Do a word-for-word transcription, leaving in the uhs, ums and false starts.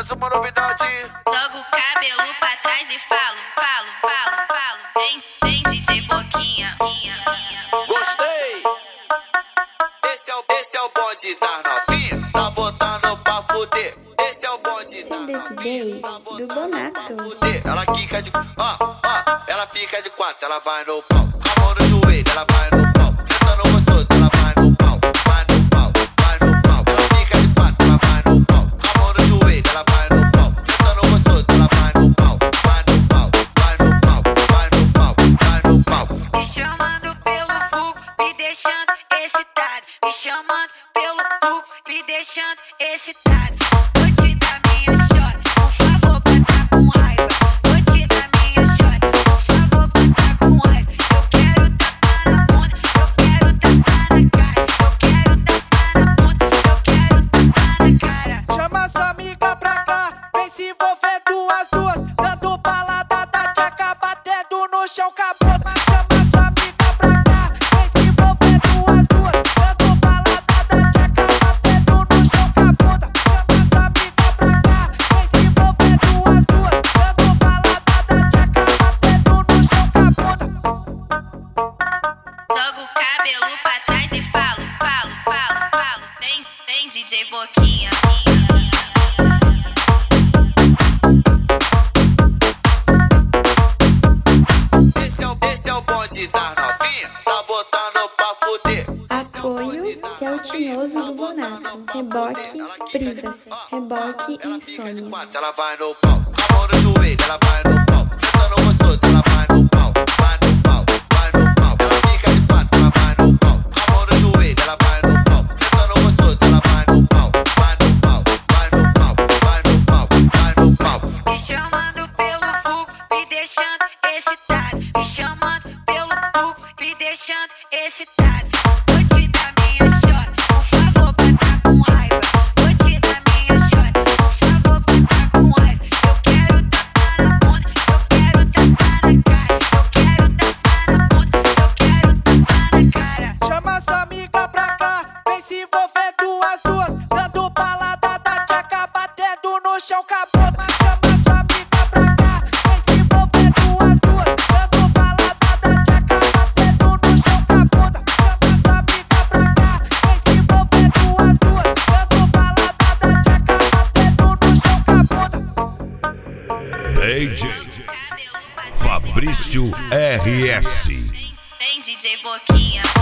mais uma novidade. Jogo o cabelo pra trás e falo, falo, falo, falo. Vem, vem D J Boquinha. Gostei. Esse é o, esse é o bonde das novinhas, tá botando pra fuder. Esse é o bonde das novinhas, tá botando pra fuder. Ela fica de, ó, ó, ela fica de quatro, ela vai no pau. Com a mão no joelho, ela vai no pau. Sentando gostoso, ela vai no pau. Vai no pau, vai no pau. Ela fica de quatro, ela vai no pau. Com a mão no joelho, ela vai no pau. Sentando gostoso, ela vai no pau. Vai no pau, vai no pau, vai no pau, vai no pau. Me chamando pelo vulgo, me deixando excitado. Me chamando pelo vulgo, me deixando excitado. Vou te dar minha chora, por favor, pra tá com raiva. Vou te dar minha chora, por favor, pra tá com raiva. Eu quero tapar na bunda, eu quero tapar na cara. Eu quero tapar na bunda, eu quero tapar na cara. Chama sua amiga pra cá, vem se envolver duas duas, dando balada da tchaca, batendo no chão com a bota. Chama sua amiga pra cá, vem se envolver duas duas, dando balada da tchaca, batendo no chão com a bota. Chama sua amiga pra cá, vem se envolver duas duas, dando balada da tchaca, batendo no chão com a bota. Jogo o cabelo pra trás e falo, falo, falo, falo. Vem, vem D J Boquinha. Esse é o, esse é o bonde das novinhas, tá botando pra fuder. Apoio Celtinhoso do Bonato, Reboque Brivas, Reboque Insônia. Ela vai no pau, com a mão no joelho, ela vai no pau. Sentando gostoso, ela vai no pau. Vai no pau, vai no pau. Ela fica de quatro, ela vai no pau. Com a mão no joelho, ela vai no pau. Sentando gostoso, ela vai no pau. Vai no pau, vai no pau, vai no pau, vai no pau. Me chamando pelo vulgo, me deixando excitado. Me chamando pelo vulgo, me deixando excitado. Vou te dar minha chora, por favor, pra tá com raiva. Vou te dar minha chora, por favor, pra tá com raiva. Eu quero tapar na bunda, eu quero tapar na cara. Eu quero tapar na bunda, eu quero tapar na cara. Chama sua amiga pra cá, vem se envolver duas duas, dando balada da tchaca, batendo no chão com a bota. Chama sua amiga pra cá, vem se envolver duas duas, dando balada da tchaca, batendo no chão com a bota. Chama sua amiga pra cá, vem se envolver duas duas, dando balada da tchaca, batendo no chão com a bota. D J Fabrício R S. Vem D J Boquinha.